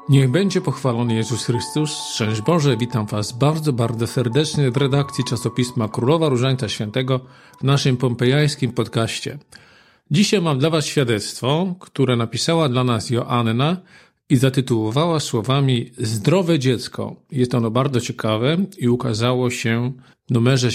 Niech będzie pochwalony Jezus Chrystus. Szczęść Boże, witam Was bardzo, bardzo serdecznie w redakcji czasopisma Królowa Różańca Świętego w naszym pompejańskim podcaście. Dzisiaj mam dla Was świadectwo, które napisała dla nas Joanna i zatytułowała słowami Zdrowe dziecko. Jest ono bardzo ciekawe i ukazało się w numerze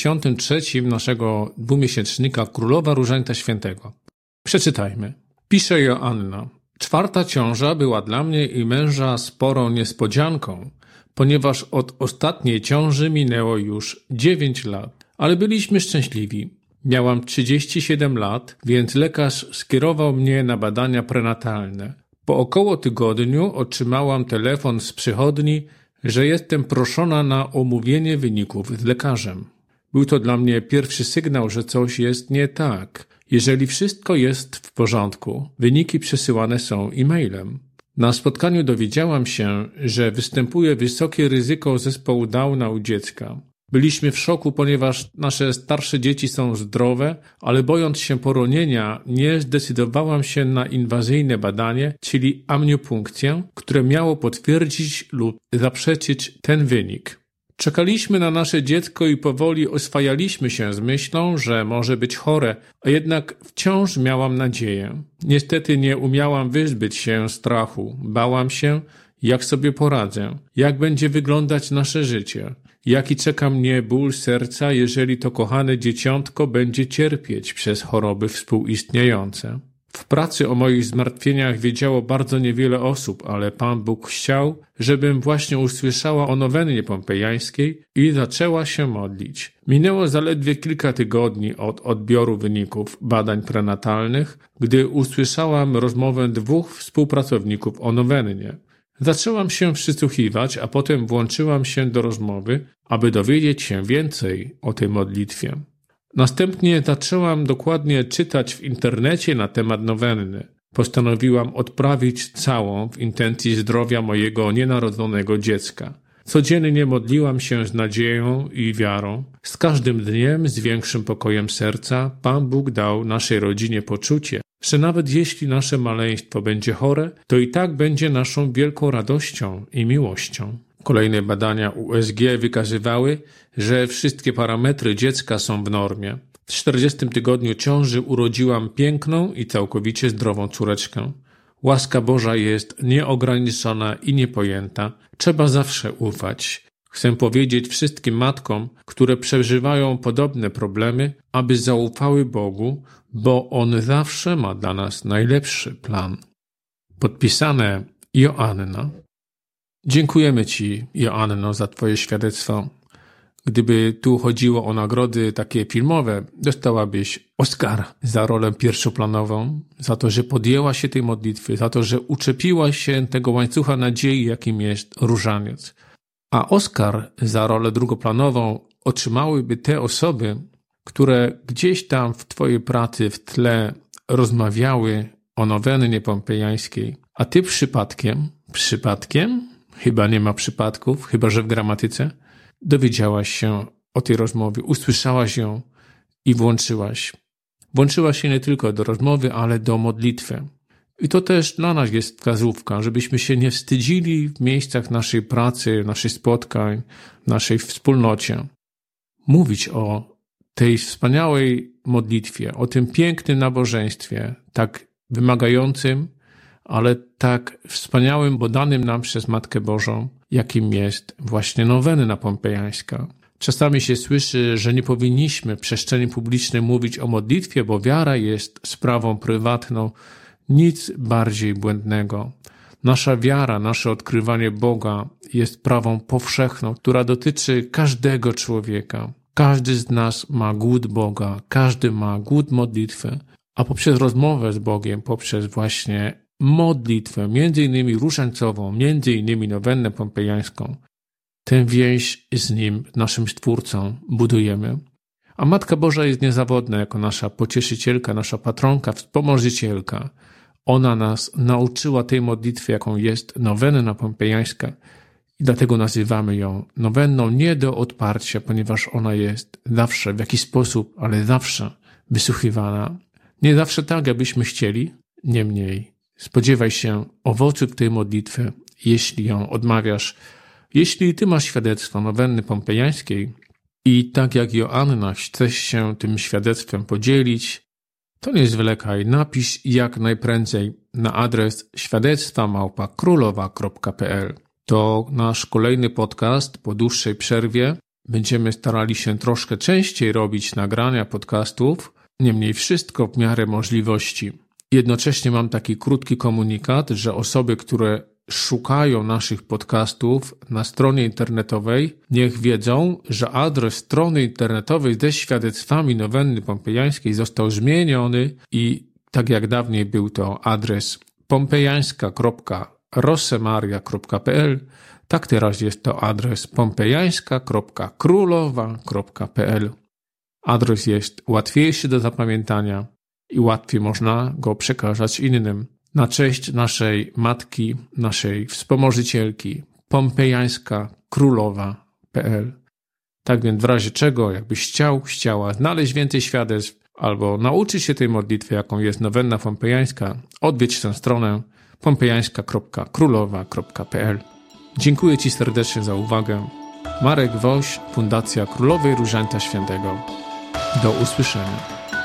73 naszego dwumiesięcznika Królowa Różańca Świętego. Przeczytajmy. Pisze Joanna. 4. ciąża była dla mnie i męża sporą niespodzianką, ponieważ od ostatniej ciąży minęło już 9 lat. Ale byliśmy szczęśliwi. Miałam 37 lat, więc lekarz skierował mnie na badania prenatalne. Po około tygodniu otrzymałam telefon z przychodni, że jestem proszona na omówienie wyników z lekarzem. Był to dla mnie pierwszy sygnał, że coś jest nie tak. Jeżeli wszystko jest w porządku, wyniki przesyłane są e-mailem. Na spotkaniu dowiedziałam się, że występuje wysokie ryzyko zespołu Downa u dziecka. Byliśmy w szoku, ponieważ nasze starsze dzieci są zdrowe, ale bojąc się poronienia, nie zdecydowałam się na inwazyjne badanie, czyli amniopunkcję, które miało potwierdzić lub zaprzeczyć ten wynik. Czekaliśmy na nasze dziecko i powoli oswajaliśmy się z myślą, że może być chore, a jednak wciąż miałam nadzieję. Niestety nie umiałam wyzbyć się strachu. Bałam się, jak sobie poradzę, jak będzie wyglądać nasze życie, jaki czeka mnie ból serca, jeżeli to kochane dzieciątko będzie cierpieć przez choroby współistniejące. W pracy o moich zmartwieniach wiedziało bardzo niewiele osób, ale Pan Bóg chciał, żebym właśnie usłyszała o nowennie pompejańskiej i zaczęła się modlić. Minęło zaledwie kilka tygodni od odbioru wyników badań prenatalnych, gdy usłyszałam rozmowę 2 współpracowników o nowennie. Zaczęłam się przysłuchiwać, a potem włączyłam się do rozmowy, aby dowiedzieć się więcej o tej modlitwie. Następnie zaczęłam dokładnie czytać w internecie na temat nowenny. Postanowiłam odprawić całą w intencji zdrowia mojego nienarodzonego dziecka. Codziennie modliłam się z nadzieją i wiarą. Z każdym dniem, z większym pokojem serca, Pan Bóg dał naszej rodzinie poczucie, że nawet jeśli nasze maleństwo będzie chore, to i tak będzie naszą wielką radością i miłością. Kolejne badania USG wykazywały, że wszystkie parametry dziecka są w normie. W 40. tygodniu ciąży urodziłam piękną i całkowicie zdrową córeczkę. Łaska Boża jest nieograniczona i niepojęta. Trzeba zawsze ufać. Chcę powiedzieć wszystkim matkom, które przeżywają podobne problemy, aby zaufały Bogu, bo On zawsze ma dla nas najlepszy plan. Podpisane Joanna. Dziękujemy Ci, Joanno, za Twoje świadectwo. Gdyby tu chodziło o nagrody takie filmowe, dostałabyś Oscar za rolę pierwszoplanową, za to, że podjęła się tej modlitwy, za to, że uczepiła się tego łańcucha nadziei, jakim jest różaniec. A Oscar za rolę drugoplanową otrzymałyby te osoby, które gdzieś tam w Twojej pracy w tle rozmawiały o nowennie pompejańskiej, a Ty przypadkiem, chyba nie ma przypadków, chyba że w gramatyce, dowiedziałaś się o tej rozmowie, usłyszałaś ją i włączyłaś. Włączyłaś się nie tylko do rozmowy, ale do modlitwy. I to też dla nas jest wskazówka, żebyśmy się nie wstydzili w miejscach naszej pracy, naszych spotkań, naszej wspólnocie. Mówić o tej wspaniałej modlitwie, o tym pięknym nabożeństwie, tak wymagającym, ale tak wspaniałym, bo danym nam przez Matkę Bożą, jakim jest właśnie nowenna pompejańska. Czasami się słyszy, że nie powinniśmy w przestrzeni publicznej mówić o modlitwie, bo wiara jest sprawą prywatną, nic bardziej błędnego. Nasza wiara, nasze odkrywanie Boga jest sprawą powszechną, która dotyczy każdego człowieka. Każdy z nas ma głód Boga, każdy ma głód modlitwy, a poprzez rozmowę z Bogiem, poprzez właśnie modlitwę, między innymi różańcową, między innymi nowennę pompejańską, tę więź z Nim, naszym Stwórcą, budujemy. A Matka Boża jest niezawodna jako nasza pocieszycielka, nasza patronka, wspomożycielka. Ona nas nauczyła tej modlitwy, jaką jest nowenna pompejańska i dlatego nazywamy ją nowenną nie do odparcia, ponieważ ona jest zawsze, w jakiś sposób, ale zawsze wysłuchiwana. Nie zawsze tak, jakbyśmy chcieli, niemniej spodziewaj się owoców tej modlitwy jeśli ją odmawiasz. Jeśli ty masz świadectwo nowenny pompejańskiej i tak jak Joanna chcesz się tym świadectwem podzielić, to nie zwlekaj, napisz jak najprędzej na adres świadectwa@królowa.pl. To nasz kolejny podcast po dłuższej przerwie. Będziemy starali się troszkę częściej robić nagrania podcastów, niemniej wszystko w miarę możliwości. Jednocześnie mam taki krótki komunikat, że osoby, które szukają naszych podcastów na stronie internetowej, niech wiedzą, że adres strony internetowej ze świadectwami nowenny pompejańskiej został zmieniony i tak jak dawniej był to adres pompejańska.rosemaria.pl, tak teraz jest to adres pompejańska.królowa.pl. Adres jest łatwiejszy do zapamiętania i łatwiej można go przekazać innym. Na cześć naszej matki, naszej wspomożycielki, pompejańska.królowa.pl. Tak więc w razie czego, jakbyś chciała znaleźć więcej świadectw albo nauczyć się tej modlitwy, jaką jest nowenna pompejańska, odwiedź tę stronę pompejańska.królowa.pl. Dziękuję Ci serdecznie za uwagę. Marek Woś, Fundacja Królowej Różańca Świętego. Do usłyszenia.